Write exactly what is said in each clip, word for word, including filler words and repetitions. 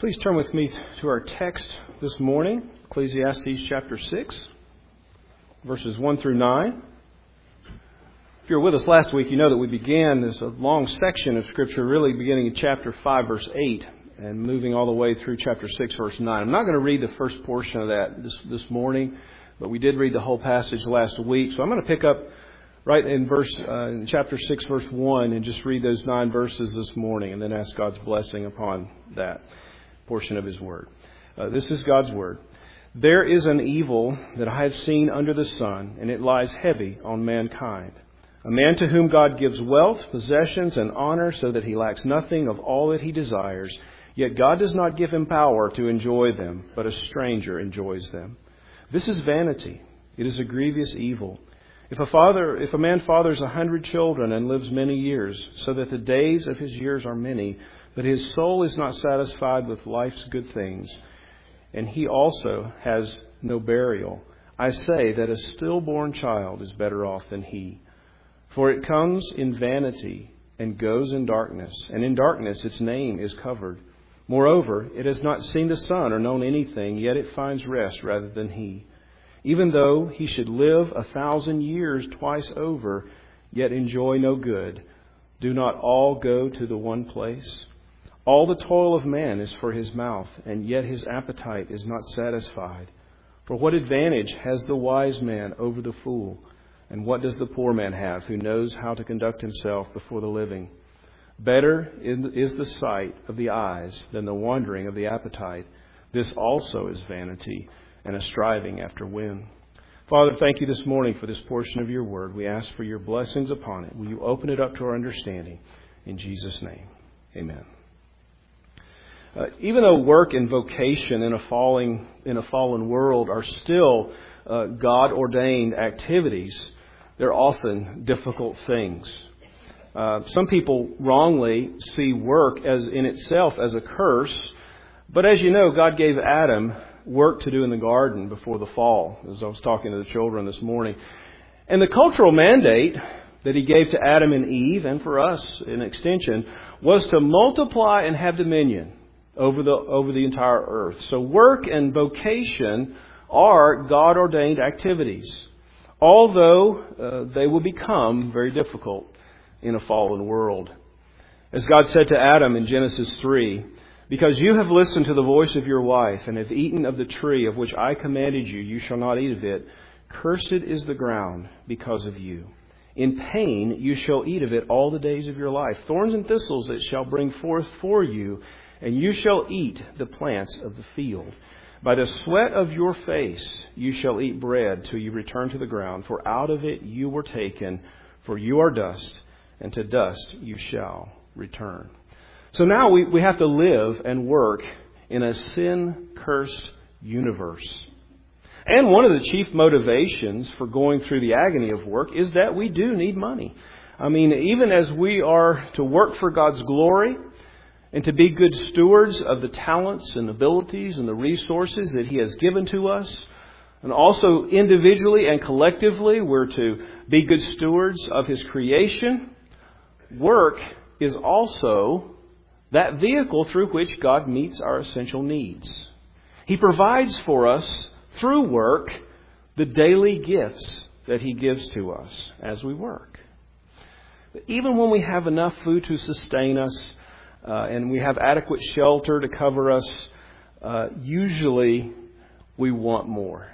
Please turn with me to our text this morning, Ecclesiastes chapter six, verses one through nine. If you were with us last week, you know that we began this long section of Scripture, really beginning in chapter five, verse eight, and moving all the way through chapter six, verse nine. I'm not going to read the first portion of that this, this morning, but we did read the whole passage last week. So I'm going to pick up right in verse uh, in chapter six, verse one, and just read those nine verses this morning, and then ask God's blessing upon that portion of His Word. Uh, this is God's Word. There is an evil that I have seen under the sun, and it lies heavy on mankind. A man to whom God gives wealth, possessions, and honor so that he lacks nothing of all that he desires. Yet God does not give him power to enjoy them, but a stranger enjoys them. This is vanity. It is a grievous evil. If a father, if a man fathers a hundred children and lives many years, so that the days of his years are many, but his soul is not satisfied with life's good things, and he also has no burial, I say that a stillborn child is better off than he. For it comes in vanity and goes in darkness, and in darkness its name is covered. Moreover, it has not seen the sun or known anything, yet it finds rest rather than he. Even though he should live a thousand years twice over, yet enjoy no good, do not all go to the one place? All the toil of man is for his mouth, and yet his appetite is not satisfied. For what advantage has the wise man over the fool? And what does the poor man have who knows how to conduct himself before the living? Better is the sight of the eyes than the wandering of the appetite. This also is vanity and a striving after wind. Father, thank you this morning for this portion of your word. We ask for your blessings upon it. Will you open it up to our understanding? In Jesus' name, amen. Uh, even though work and vocation in a falling in a fallen world are still uh, God-ordained activities, they're often difficult things. Uh, some people wrongly see work as in itself as a curse, but as you know, God gave Adam work to do in the garden before the fall, as I was talking to the children this morning. And the cultural mandate that He gave to Adam and Eve, and for us in extension, was to multiply and have dominion over the over the entire earth. So work and vocation are God-ordained activities, although uh, they will become very difficult in a fallen world. As God said to Adam in Genesis three, because you have listened to the voice of your wife and have eaten of the tree of which I commanded you, you shall not eat of it. Cursed is the ground because of you. In pain you shall eat of it all the days of your life. Thorns and thistles it shall bring forth for you, and you shall eat the plants of the field. By the sweat of your face you shall eat bread till you return to the ground, for out of it you were taken, for you are dust, and to dust you shall return. So now we, we have to live and work in a sin-cursed universe. And one of the chief motivations for going through the agony of work is that we do need money. I mean, even as we are to work for God's glory and to be good stewards of the talents and abilities and the resources that He has given to us, and also individually and collectively we're to be good stewards of His creation, work is also that vehicle through which God meets our essential needs. He provides for us through work the daily gifts that He gives to us as we work. But even when we have enough food to sustain us uh, and we have adequate shelter to cover us, uh, usually we want more.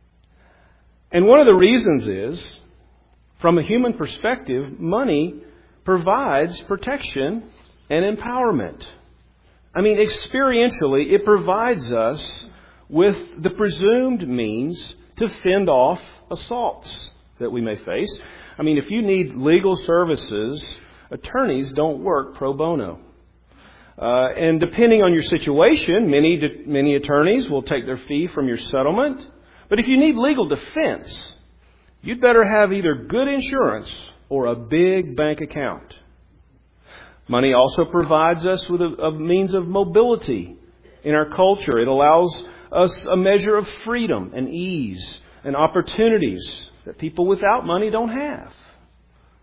And one of the reasons is, from a human perspective, money provides protection and empowerment. I mean, experientially, it provides us with the presumed means to fend off assaults that we may face. I mean, if you need legal services, attorneys don't work pro bono. Uh, and depending on your situation, many many attorneys will take their fee from your settlement. But if you need legal defense, you'd better have either good insurance or a big bank account. Money also provides us with a, a means of mobility in our culture. It allows us a measure of freedom and ease and opportunities that people without money don't have.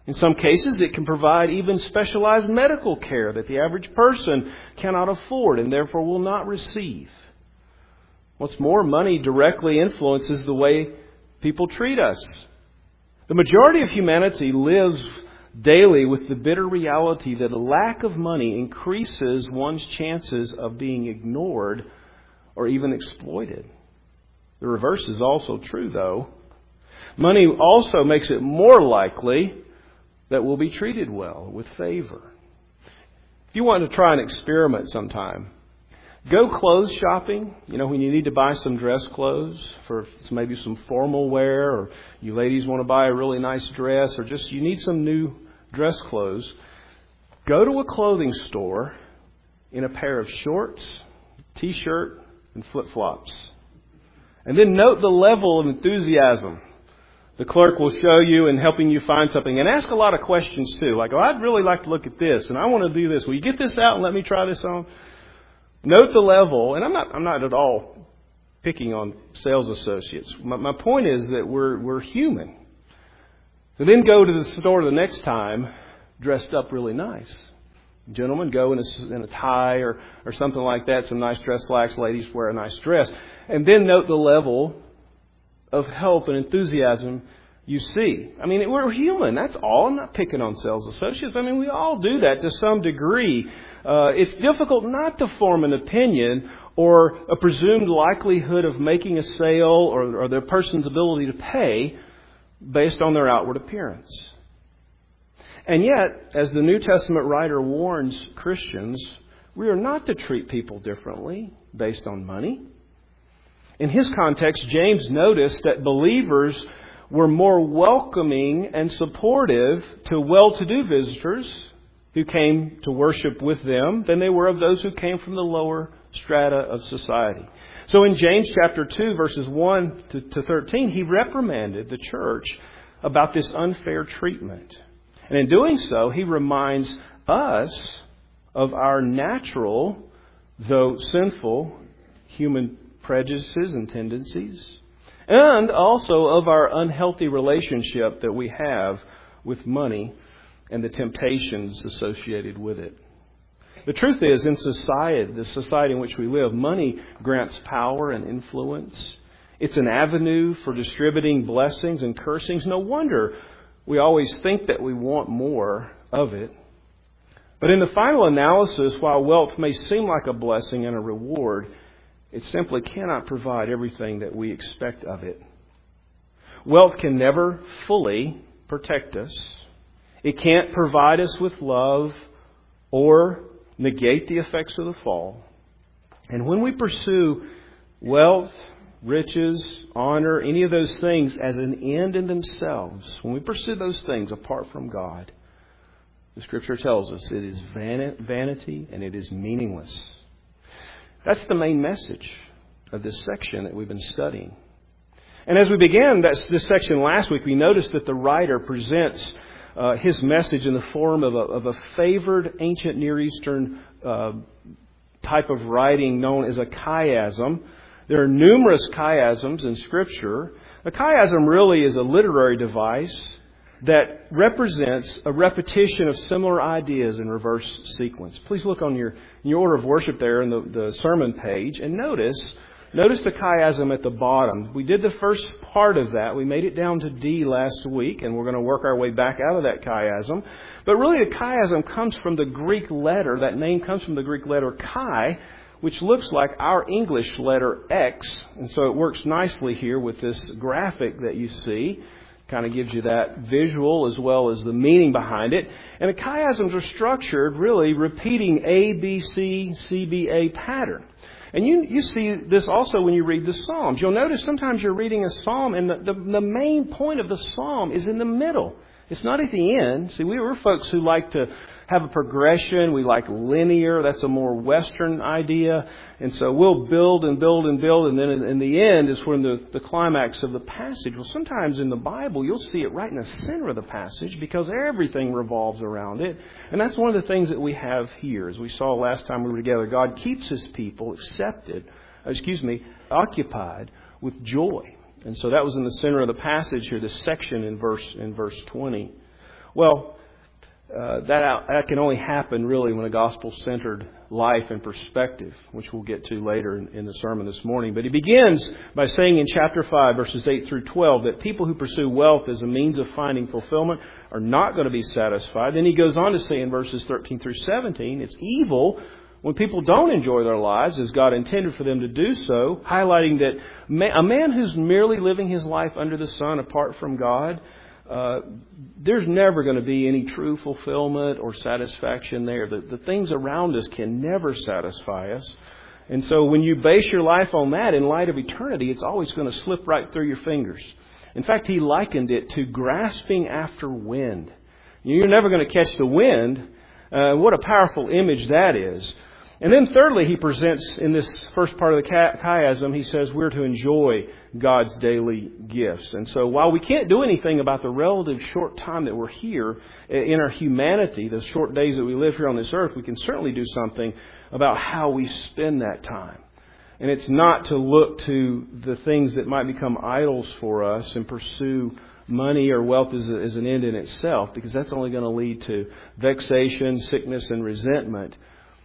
In some cases, it can provide even specialized medical care that the average person cannot afford and therefore will not receive. What's more, money directly influences the way people treat us. The majority of humanity lives daily with the bitter reality that a lack of money increases one's chances of being ignored or even exploited. The reverse is also true, though. Money also makes it more likely that we'll be treated well, with favor. If you want to try an experiment sometime, go clothes shopping. You know, when you need to buy some dress clothes for maybe some formal wear, or you ladies want to buy a really nice dress, or just you need some new dress clothes, go to a clothing store in a pair of shorts, t-shirt, and flip-flops. And then note the level of enthusiasm the clerk will show you in helping you find something. And ask a lot of questions too. Like, oh, I'd really like to look at this, and I want to do this. Will you get this out and let me try this on? Note the level. And I'm not I'm not at all picking on sales associates. My, my point is that we're we're human. So then go to the store the next time dressed up really nice. Gentlemen, go in a, in a tie or, or something like that, some nice dress slacks. Ladies, wear a nice dress. And then note the level of help and enthusiasm you see. I mean, we're human. That's all. I'm not picking on sales associates. I mean, we all do that to some degree. Uh, it's difficult not to form an opinion or a presumed likelihood of making a sale or, or the person's ability to pay based on their outward appearance. And yet, as the New Testament writer warns Christians, we are not to treat people differently based on money. In his context, James noticed that believers were more welcoming and supportive to well-to-do visitors who came to worship with them than they were of those who came from the lower strata of society. So in James chapter two, verses one to thirteen, he reprimanded the church about this unfair treatment. And in doing so, he reminds us of our natural, though sinful, human prejudices and tendencies, and also of our unhealthy relationship that we have with money and the temptations associated with it. The truth is, in society, the society in which we live, money grants power and influence. It's an avenue for distributing blessings and cursings. No wonder we always think that we want more of it. But in the final analysis, while wealth may seem like a blessing and a reward, it simply cannot provide everything that we expect of it. Wealth can never fully protect us. It can't provide us with love or negate the effects of the fall. And when we pursue wealth, riches, honor, any of those things as an end in themselves, when we pursue those things apart from God, the Scripture tells us it is vanity and it is meaningless. That's the main message of this section that we've been studying. And as we began this section last week, we noticed that the writer presents uh, his message in the form of a, of a favored ancient Near Eastern uh, type of writing known as a chiasm. There are numerous chiasms in Scripture. A chiasm really is a literary device that represents a repetition of similar ideas in reverse sequence. Please look on your, in your order of worship there in the, the sermon page and notice, notice the chiasm at the bottom. We did the first part of that. We made it down to D last week, and we're going to work our way back out of that chiasm. But really the chiasm comes from the Greek letter. That name comes from the Greek letter chi, which looks like our English letter X. And so it works nicely here with this graphic that you see. Kind of gives you that visual as well as the meaning behind it. And the chiasms are structured really repeating A, B, C, C, B, A pattern. And you, you see this also when you read the Psalms. You'll notice sometimes you're reading a Psalm and the, the, the main point of the Psalm is in the middle. It's not at the end. See, we were folks who like to have a progression. We like linear. That's a more Western idea. And so we'll build and build and build. And then in the end is when the, the climax of the passage. Well, sometimes in the Bible, you'll see it right in the center of the passage because everything revolves around it. And that's one of the things that we have here. As we saw last time we were together, God keeps His people accepted, excuse me, occupied with joy. And so that was in the center of the passage here, this section in verse in verse twenty. Well, uh, that, that can only happen really when a gospel-centered life and perspective, which we'll get to later in, in the sermon this morning. But he begins by saying in chapter five, verses eight through twelve, that people who pursue wealth as a means of finding fulfillment are not going to be satisfied. Then he goes on to say in verses thirteen through seventeen, it's evil when people don't enjoy their lives as God intended for them to do so, highlighting that a man who's merely living his life under the sun apart from God, uh, there's never going to be any true fulfillment or satisfaction there. The, the things around us can never satisfy us. And so when you base your life on that in light of eternity, it's always going to slip right through your fingers. In fact, he likened it to grasping after wind. You're never going to catch the wind. Uh, what a powerful image that is. And then thirdly, he presents in this first part of the chiasm, he says we're to enjoy God's daily gifts. And so while we can't do anything about the relative short time that we're here in our humanity, the short days that we live here on this earth, we can certainly do something about how we spend that time. And it's not to look to the things that might become idols for us and pursue money or wealth as, a, as an end in itself, because that's only going to lead to vexation, sickness, and resentment.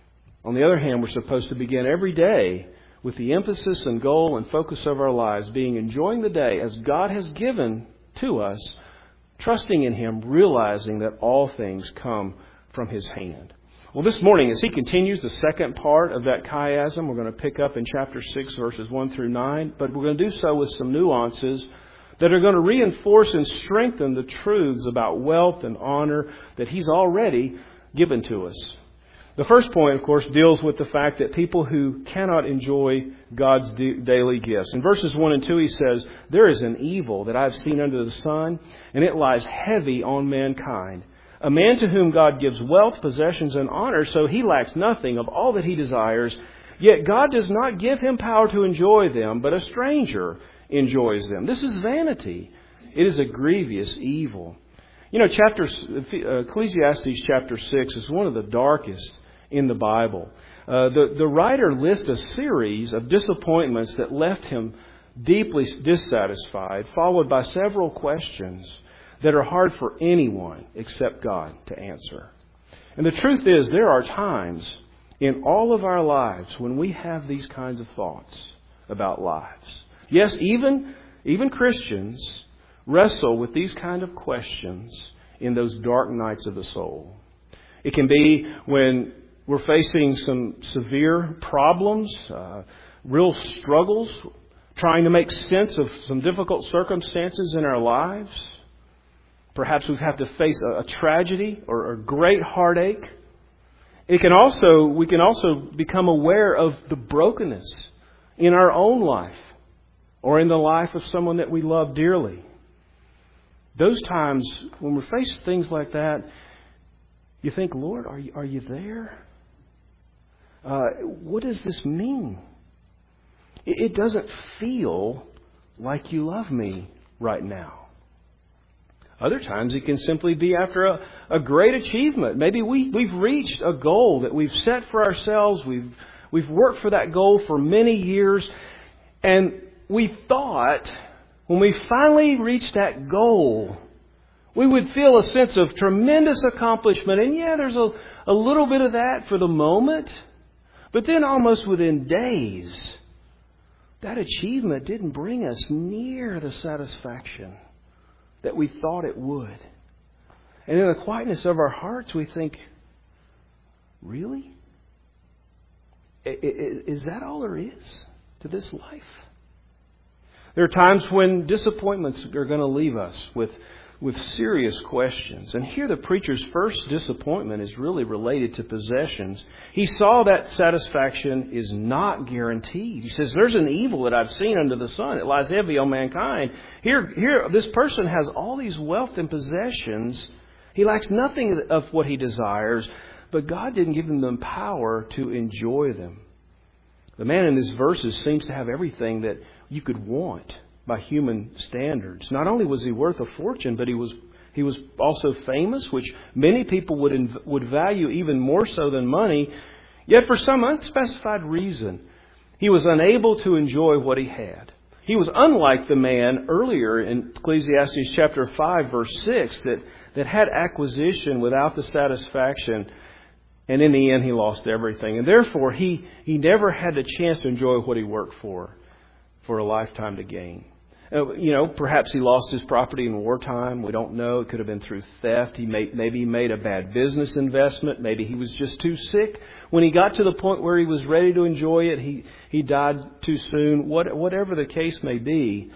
On the other hand, we're supposed to begin every day with the emphasis and goal and focus of our lives being enjoying the day as God has given to us, trusting in Him, realizing that all things come from His hand. Well, this morning, as he continues the second part of that chiasm, we're going to pick up in chapter six, verses one through nine, but we're going to do so with some nuances that are going to reinforce and strengthen the truths about wealth and honor that He's already given to us. The first point, of course, deals with the fact that people who cannot enjoy God's daily gifts. In verses one and two, he says, there is an evil that I've seen under the sun, and it lies heavy on mankind. A man to whom God gives wealth, possessions, and honor, so he lacks nothing of all that he desires. Yet God does not give him power to enjoy them, but a stranger enjoys them. This is vanity. It is a grievous evil. You know, chapter Ecclesiastes chapter six is one of the darkest in the Bible. Uh, the, the writer lists a series of disappointments that left him deeply dissatisfied, followed by several questions that are hard for anyone except God to answer. And the truth is, there are times in all of our lives when we have these kinds of thoughts about lives. Yes, even, even Christians wrestle with these kind of questions in those dark nights of the soul. It can be when we're facing some severe problems, uh, real struggles, trying to make sense of some difficult circumstances in our lives. Perhaps we've had to face a, a tragedy or a great heartache. It can also, we can also become aware of the brokenness in our own life or in the life of someone that we love dearly. Those times when we face things like that, you think, Lord, are you, are you there? Uh, what does this mean? It, it doesn't feel like you love me right now. Other times it can simply be after a, a great achievement. Maybe we, we've reached a goal that we've set for ourselves. We've, we've worked for that goal for many years. And we thought when we finally reached that goal, we would feel a sense of tremendous accomplishment. And yeah, there's a, a little bit of that for the moment. But then almost within days, that achievement didn't bring us near the satisfaction that we thought it would. And in the quietness of our hearts, we think, really? Is that all there is to this life? There are times when disappointments are going to leave us with, with serious questions. And here the preacher's first disappointment is really related to possessions. He saw that satisfaction is not guaranteed. He says, there's an evil that I've seen under the sun. It lies heavy on mankind. Here, here, this person has all these wealth and possessions. He lacks nothing of what he desires, but God didn't give him the power to enjoy them. The man in these verses seems to have everything that you could want by human standards. Not only was he worth a fortune, but he was he was also famous, which many people would inv- would value even more so than money. Yet for some unspecified reason, he was unable to enjoy what he had. He was unlike the man earlier in Ecclesiastes chapter five, verse six, that, that had acquisition without the satisfaction. And in the end, he lost everything. And therefore, he, he never had the chance to enjoy what he worked for, for a lifetime to gain. Uh, you know, perhaps he lost his property in wartime. We don't know. It could have been through theft. He made, maybe he made a bad business investment. Maybe he was just too sick. When he got to the point where he was ready to enjoy it, he, he died too soon. What, whatever the case may be,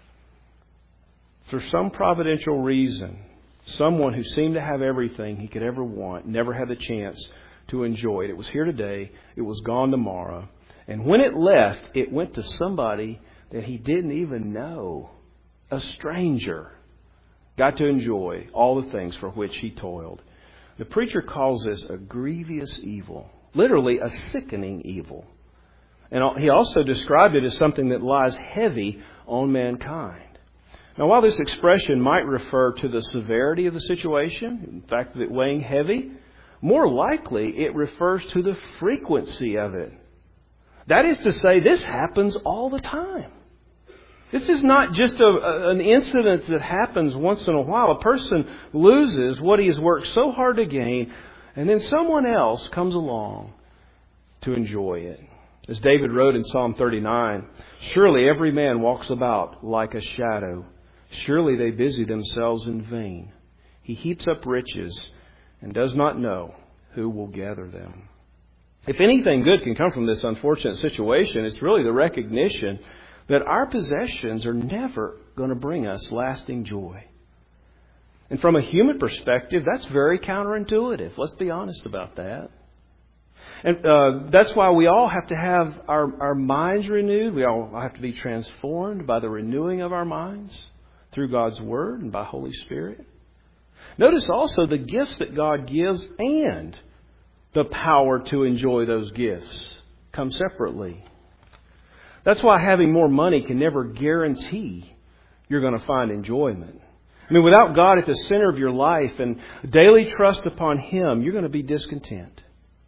for some providential reason, someone who seemed to have everything he could ever want never had the chance to enjoy it. It was here today. It was gone tomorrow. And when it left, it went to somebody that he didn't even know. A stranger got to enjoy all the things for which he toiled. The preacher calls this a grievous evil. Literally a sickening evil. And he also described it as something that lies heavy on mankind. Now, while this expression might refer to the severity of the situation, the fact that it weighing heavy, more likely it refers to the frequency of it. That is to say, this happens all the time. This is not just a, a, an incident that happens once in a while. A person loses what he has worked so hard to gain, and then someone else comes along to enjoy it. As David wrote in Psalm thirty-nine, "Surely every man walks about like a shadow. Surely they busy themselves in vain. He heaps up riches and does not know who will gather them." If anything good can come from this unfortunate situation, it's really the recognition that our possessions are never going to bring us lasting joy. And from a human perspective, that's very counterintuitive. Let's be honest about that. And uh, that's why we all have to have our, our minds renewed. We all have to be transformed by the renewing of our minds through God's Word and by Holy Spirit. Notice also the gifts that God gives and the power to enjoy those gifts come separately. That's why having more money can never guarantee you're going to find enjoyment. I mean, without God at the center of your life and daily trust upon Him, you're going to be discontent.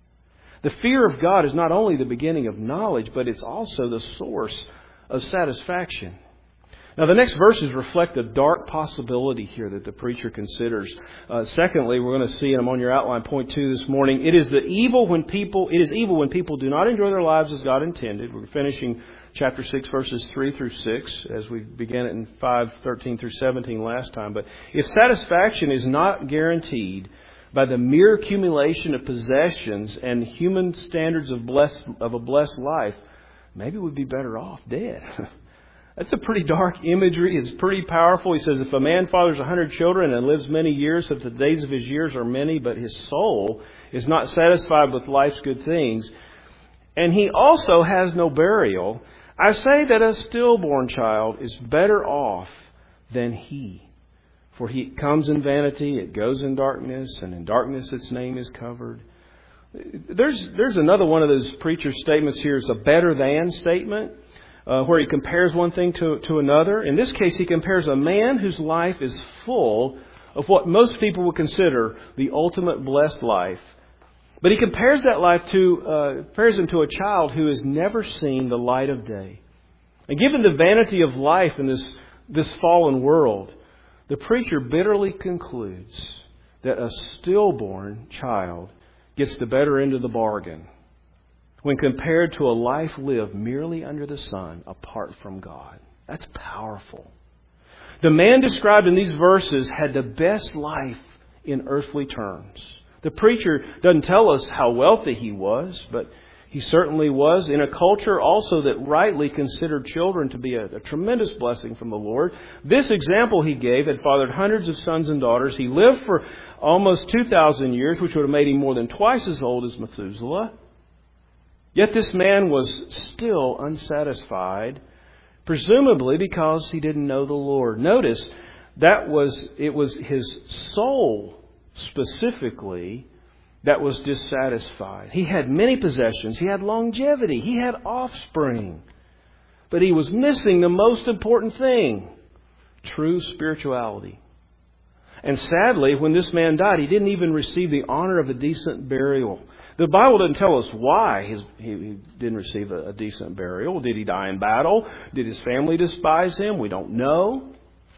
The fear of God is not only the beginning of knowledge, but it's also the source of satisfaction. Now, the next verses reflect a dark possibility here that the preacher considers. Uh, secondly, we're going to see, and I'm on your outline, point two this morning. It is the evil when people. It is evil when people do not enjoy their lives as God intended. We're finishing chapter six, verses three through six, as we began it in five, thirteen through seventeen last time. But if satisfaction is not guaranteed by the mere accumulation of possessions and human standards of blessed of a blessed life, maybe we'd be better off dead. That's a pretty dark imagery. It's pretty powerful. He says, if a man fathers a hundred children and lives many years, so that the days of his years are many, but his soul is not satisfied with life's good things, and he also has no burial, I say that a stillborn child is better off than he. For he comes in vanity, it goes in darkness, and in darkness its name is covered. There's, there's another one of those preacher's statements here. It's a better than statement. Uh, where he compares one thing to, to another. In this case, he compares a man whose life is full of what most people would consider the ultimate blessed life. But he compares that life to, uh, compares him to a child who has never seen the light of day. And given the vanity of life in this, this fallen world, the preacher bitterly concludes that a stillborn child gets the better end of the bargain when compared to a life lived merely under the sun apart from God. That's powerful. The man described in these verses had the best life in earthly terms. The preacher doesn't tell us how wealthy he was, but he certainly was in a culture also that rightly considered children to be a, a tremendous blessing from the Lord. This example he gave had fathered hundreds of sons and daughters. He lived for almost two thousand years, which would have made him more than twice as old as Methuselah. Yet this man was still unsatisfied, presumably because he didn't know the Lord. Notice that was it was his soul specifically that was dissatisfied. He had many possessions. He had longevity. He had offspring. But he was missing the most important thing, true spirituality. And sadly, when this man died, he didn't even receive the honor of a decent burial. The Bible doesn't tell us why his, he, he didn't receive a, a decent burial. Did he die in battle? Did his family despise him? We don't know.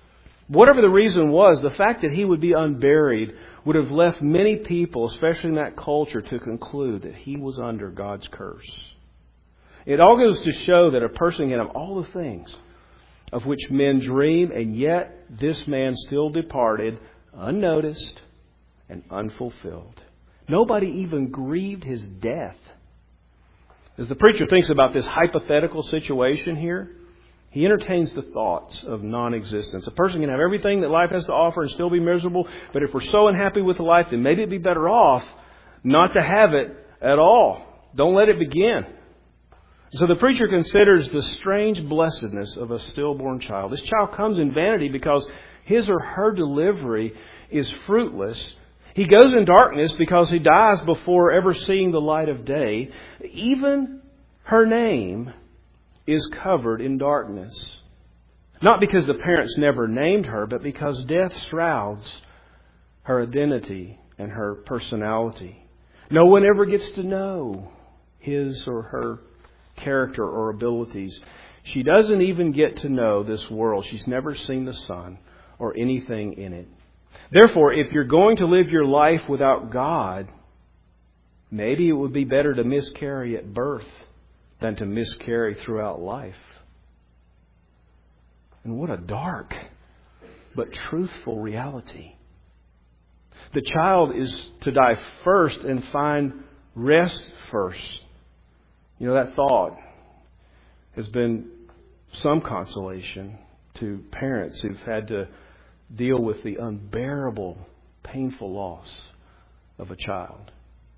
Whatever the reason was, the fact that he would be unburied would have left many people, especially in that culture, to conclude that he was under God's curse. It all goes to show that a person can have all the things of which men dream, and yet this man still departed unnoticed and unfulfilled. Nobody even grieved his death. As the preacher thinks about this hypothetical situation here, he entertains the thoughts of non-existence. A person can have everything that life has to offer and still be miserable, but if we're so unhappy with life, then maybe it'd be better off not to have it at all. Don't let it begin. So the preacher considers the strange blessedness of a stillborn child. This child comes in vanity because his or her delivery is fruitless. He goes in darkness because he dies before ever seeing the light of day. Even her name is covered in darkness. Not because the parents never named her, but because death shrouds her identity and her personality. No one ever gets to know his or her character or abilities. She doesn't even get to know this world. She's never seen the sun or anything in it. Therefore, if you're going to live your life without God, maybe it would be better to miscarry at birth than to miscarry throughout life. And what a dark but truthful reality. The child is to die first and find rest first. You know, that thought has been some consolation to parents who've had to deal with the unbearable, painful loss of a child.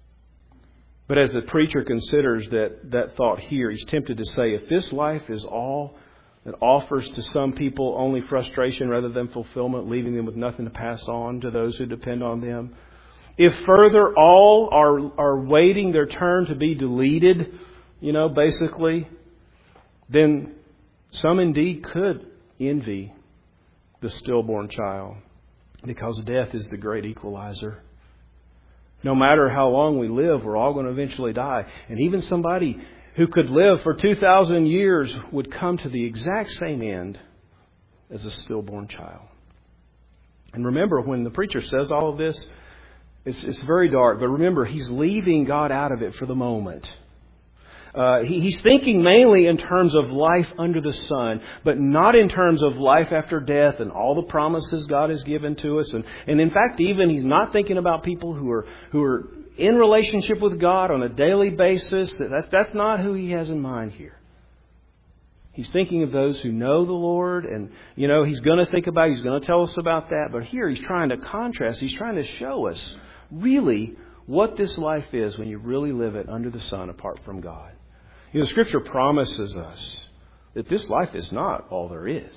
But as the preacher considers that, that thought here, he's tempted to say, if this life is all that offers to some people only frustration rather than fulfillment, leaving them with nothing to pass on to those who depend on them, if further all are, are waiting their turn to be deleted, you know, basically, then some indeed could envy the stillborn child, because death is the great equalizer. No matter how long we live, we're all going to eventually die. And even somebody who could live for two thousand years would come to the exact same end as a stillborn child. And remember, when the preacher says all of this, it's, it's very dark. But remember, he's leaving God out of it for the moment. Uh, he, he's thinking mainly in terms of life under the sun, but not in terms of life after death and all the promises God has given to us. And, and in fact, even he's not thinking about people who are who are in relationship with God on a daily basis. That, that that's not who he has in mind here. He's thinking of those who know the Lord, and you know he's going to think about. He's going to tell us about that. But here he's trying to contrast. He's trying to show us really what this life is when you really live it under the sun apart from God. You know, the Scripture promises us that this life is not all there is.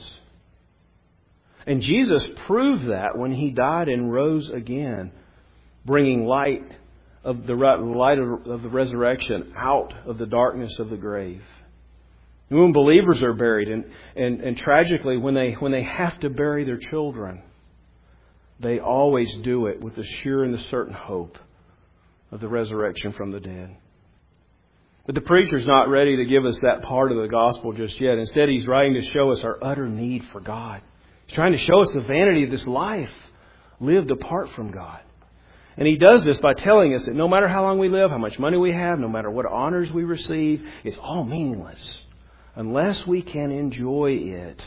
And Jesus proved that when He died and rose again, bringing light of the light of the resurrection out of the darkness of the grave. And when believers are buried, and, and, and tragically, when they when they have to bury their children, they always do it with the sure and the certain hope of the resurrection from the dead. But the preacher's not ready to give us that part of the gospel just yet. Instead, he's writing to show us our utter need for God. He's trying to show us the vanity of this life lived apart from God. And he does this by telling us that no matter how long we live, how much money we have, no matter what honors we receive, it's all meaningless unless we can enjoy it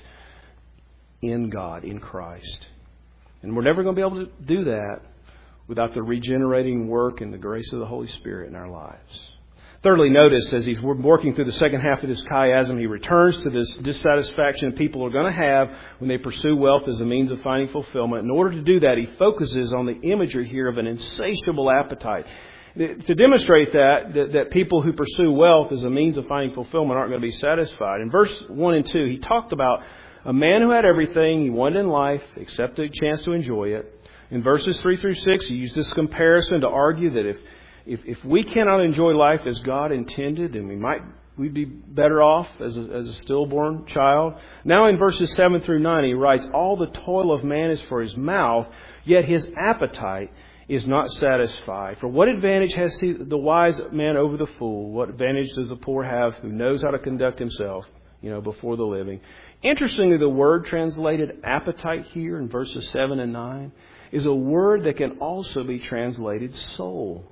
in God, in Christ. And we're never going to be able to do that without the regenerating work and the grace of the Holy Spirit in our lives. Thirdly, notice as he's working through the second half of this chiasm, he returns to this dissatisfaction people are going to have when they pursue wealth as a means of finding fulfillment. In order to do that, he focuses on the imagery here of an insatiable appetite. To demonstrate that, that, that people who pursue wealth as a means of finding fulfillment aren't going to be satisfied. In verse one and two, he talked about a man who had everything he wanted in life except a chance to enjoy it. In verses three through six, he used this comparison to argue that if If if we cannot enjoy life as God intended, then we might we'd be better off as a, as a stillborn child. Now in verses seven through nine, he writes, all the toil of man is for his mouth, yet his appetite is not satisfied. For what advantage has he, the wise man over the fool? What advantage does the poor have who knows how to conduct himself you know, before the living. Interestingly, the word translated appetite here in verses seven and nine is a word that can also be translated soul.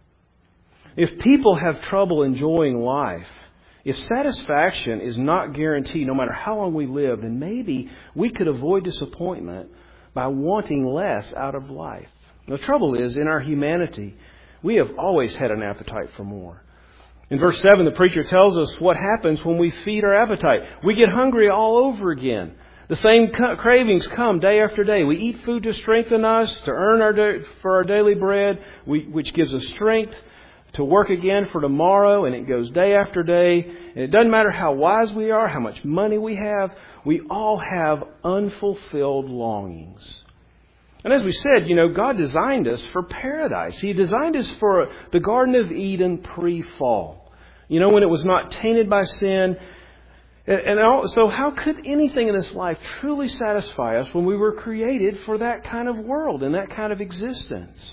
If people have trouble enjoying life, if satisfaction is not guaranteed no matter how long we live, then maybe we could avoid disappointment by wanting less out of life. The trouble is, in our humanity, we have always had an appetite for more. In verse seven, the preacher tells us what happens when we feed our appetite. We get hungry all over again. The same cravings come day after day. We eat food to strengthen us, to earn our da- for our daily bread, we, which gives us strength to work again for tomorrow, and it goes day after day. And it doesn't matter how wise we are, how much money we have, we all have unfulfilled longings. And as we said, you know, God designed us for paradise. He designed us for the Garden of Eden pre-fall. You know, when it was not tainted by sin. And so how could anything in this life truly satisfy us when we were created for that kind of world and that kind of existence?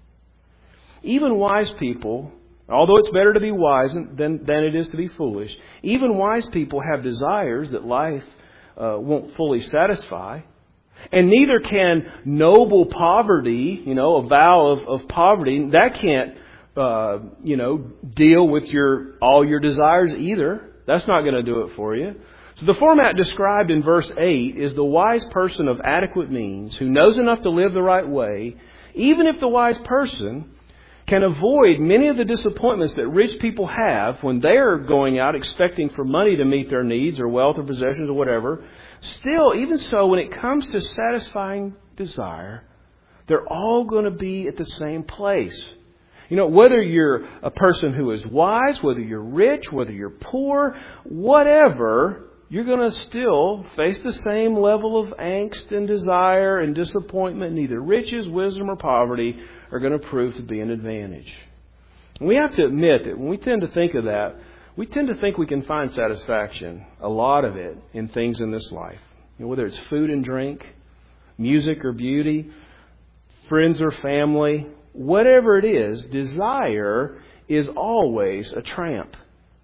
Even wise people, although it's better to be wise than, than it is to be foolish, even wise people have desires that life uh, won't fully satisfy. And neither can noble poverty, you know, a vow of, of poverty, that can't, uh, you know, deal with your all your desires either. That's not going to do it for you. So the format described in verse eight is the wise person of adequate means who knows enough to live the right way, even if the wise person can avoid many of the disappointments that rich people have when they're going out expecting for money to meet their needs or wealth or possessions or whatever. Still, even so, when it comes to satisfying desire, they're all going to be at the same place. You know, whether you're a person who is wise, whether you're rich, whether you're poor, whatever, you're going to still face the same level of angst and desire and disappointment. Neither riches, wisdom, or poverty are going to prove to be an advantage. And we have to admit that when we tend to think of that, we tend to think we can find satisfaction, a lot of it, in things in this life. You know, whether it's food and drink, music or beauty, friends or family, whatever it is, desire is always a tramp.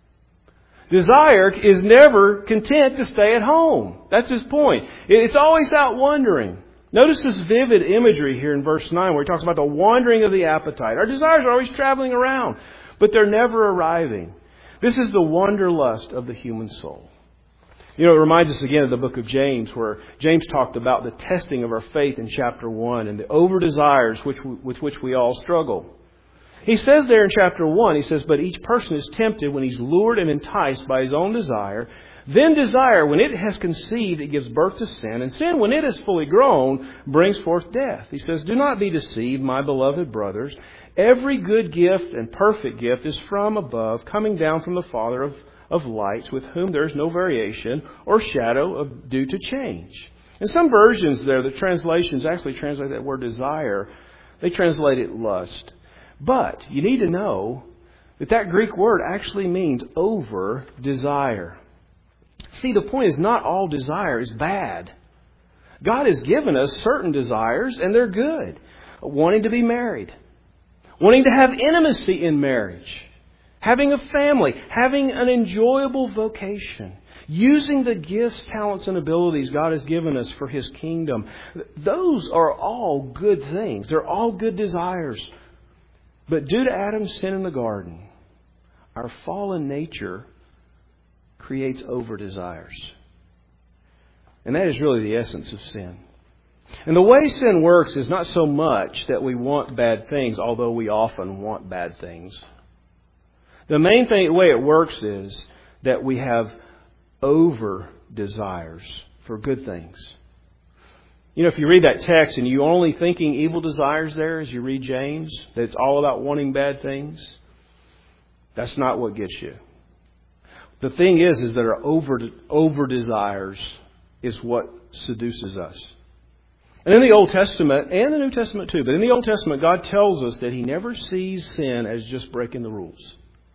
Desire is never content to stay at home. That's his point. It's always out wandering. Notice this vivid imagery here in verse nine where he talks about the wandering of the appetite. Our desires are always traveling around, but they're never arriving. This is the wanderlust of the human soul. You know, it reminds us again of the book of James, where James talked about the testing of our faith in chapter one and the over-desires which, with which we all struggle. He says there in chapter one, he says, but each person is tempted when he's lured and enticed by his own desire. Then desire, when it has conceived, it gives birth to sin. And sin, when it is fully grown, brings forth death. He says, do not be deceived, my beloved brothers. Every good gift and perfect gift is from above, coming down from the Father of, of lights, with whom there is no variation or shadow of due to change. In some versions there, the translations actually translate that word desire. They translate it lust. But you need to know that that Greek word actually means over desire. See, the point is not all desire is bad. God has given us certain desires, and they're good. Wanting to be married. Wanting to have intimacy in marriage. Having a family. Having an enjoyable vocation. Using the gifts, talents, and abilities God has given us for His kingdom. Those are all good things. They're all good desires. But due to Adam's sin in the garden, our fallen nature creates over-desires. And that is really the essence of sin. And the way sin works is not so much that we want bad things, although we often want bad things. The main thing, the way it works is that we have over-desires for good things. You know, if you read that text and you're only thinking evil desires there as you read James, that it's all about wanting bad things, that's not what gets you. The thing is, is that our over, over desires is what seduces us. And in the Old Testament, and the New Testament too, but in the Old Testament, God tells us that He never sees sin as just breaking the rules.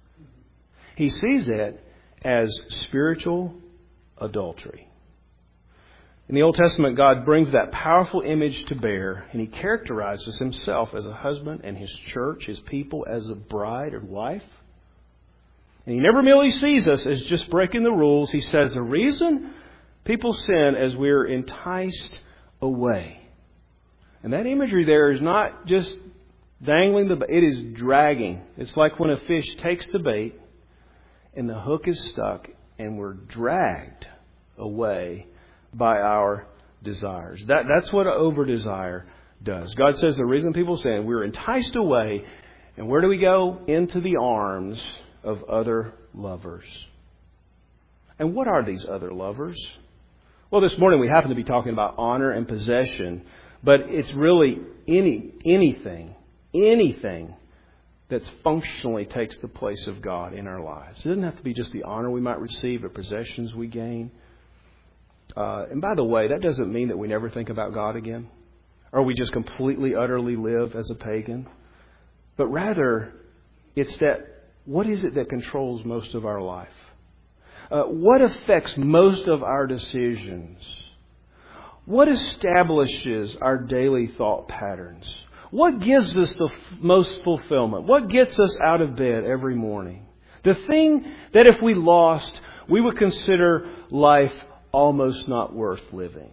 He sees it as spiritual adultery. In the Old Testament, God brings that powerful image to bear, and He characterizes Himself as a husband and His church, His people, as a bride or wife. And He never merely sees us as just breaking the rules. He says the reason people sin is we're enticed away. And that imagery there is not just dangling the bait. It is dragging. It's like when a fish takes the bait and the hook is stuck and we're dragged away by our desires. That, that's what over-desire does. God says the reason people sin, we're enticed away. And where do we go? Into the arms of other lovers. And what are these other lovers? Well, this morning we happen to be talking about honor and possession. But it's really any anything, anything that functionally takes the place of God in our lives. It doesn't have to be just the honor we might receive or possessions we gain. Uh, and by the way, that doesn't mean that we never think about God again. Or we just completely, utterly live as a pagan. But rather, it's that, what is it that controls most of our life? Uh, what affects most of our decisions? What establishes our daily thought patterns? What gives us the f- most fulfillment? What gets us out of bed every morning? The thing that if we lost, we would consider life almost not worth living.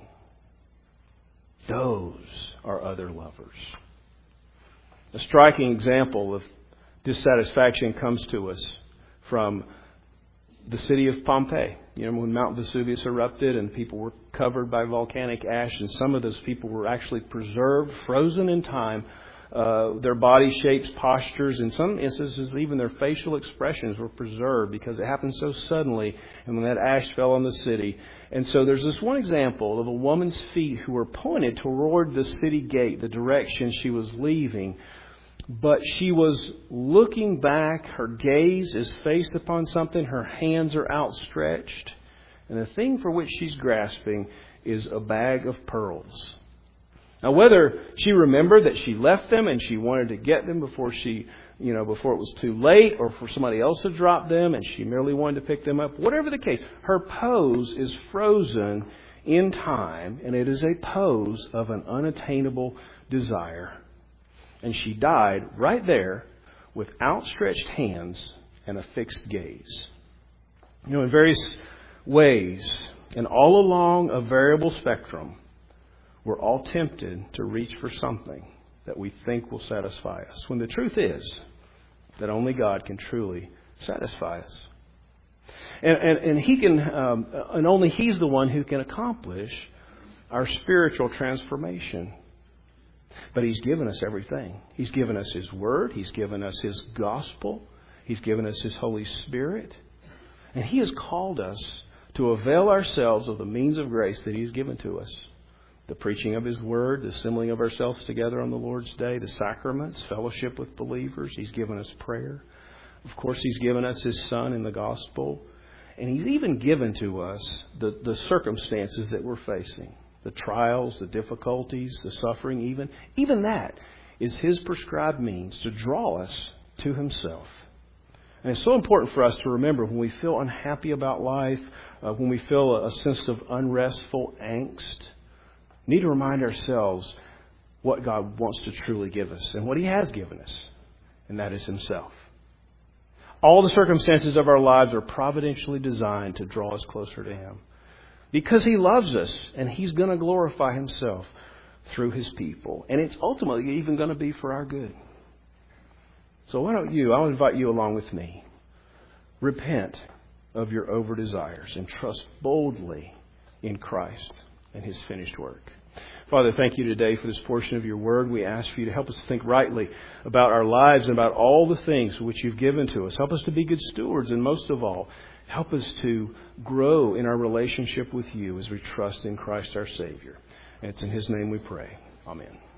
Those are other lovers. A striking example of dissatisfaction comes to us from the city of Pompeii. You know, when Mount Vesuvius erupted and people were covered by volcanic ash, and some of those people were actually preserved, frozen in time. Uh, their body shapes, postures, in some instances even their facial expressions were preserved because it happened so suddenly, and when that ash fell on the city. And so there's this one example of a woman's feet who were pointed toward the city gate, the direction she was leaving. But she was looking back. Her gaze is faced upon something. Her hands are outstretched. And the thing for which she's grasping is a bag of pearls. Now, whether she remembered that she left them and she wanted to get them before she, you know, before it was too late, or for somebody else to drop them and she merely wanted to pick them up, whatever the case, her pose is frozen in time, and it is a pose of an unattainable desire. And she died right there with outstretched hands and a fixed gaze. You know, in various ways, and all along a variable spectrum, we're all tempted to reach for something that we think will satisfy us, when the truth is that only God can truly satisfy us. And, and, and He can, um, and only He's the one who can accomplish our spiritual transformation. But He's given us everything. He's given us His Word. He's given us His gospel. He's given us His Holy Spirit. And He has called us to avail ourselves of the means of grace that He's given to us. The preaching of His Word, the assembling of ourselves together on the Lord's Day, the sacraments, fellowship with believers. He's given us prayer. Of course, He's given us His Son in the gospel. And He's even given to us the, the circumstances that we're facing. The trials, the difficulties, the suffering even. Even that is His prescribed means to draw us to Himself. And it's so important for us to remember when we feel unhappy about life, uh, when we feel a, a sense of unrestful angst, we need to remind ourselves what God wants to truly give us and what He has given us, and that is Himself. All the circumstances of our lives are providentially designed to draw us closer to Him. Because He loves us, and He's going to glorify Himself through His people. And it's ultimately even going to be for our good. So why don't you, I'll invite you along with me. Repent of your over-desires and trust boldly in Christ and His finished work. Father, thank you today for this portion of your word. We ask for you to help us to think rightly about our lives and about all the things which you've given to us. Help us to be good stewards, and most of all, help us to grow in our relationship with you as we trust in Christ our Savior. And it's in His name we pray. Amen.